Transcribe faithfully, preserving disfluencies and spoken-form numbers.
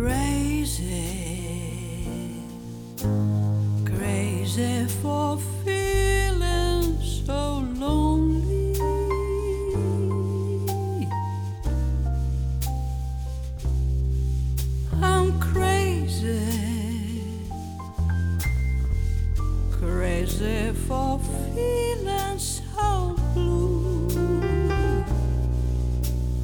Crazy, crazy for feeling so lonely. I'm crazy, crazy for feeling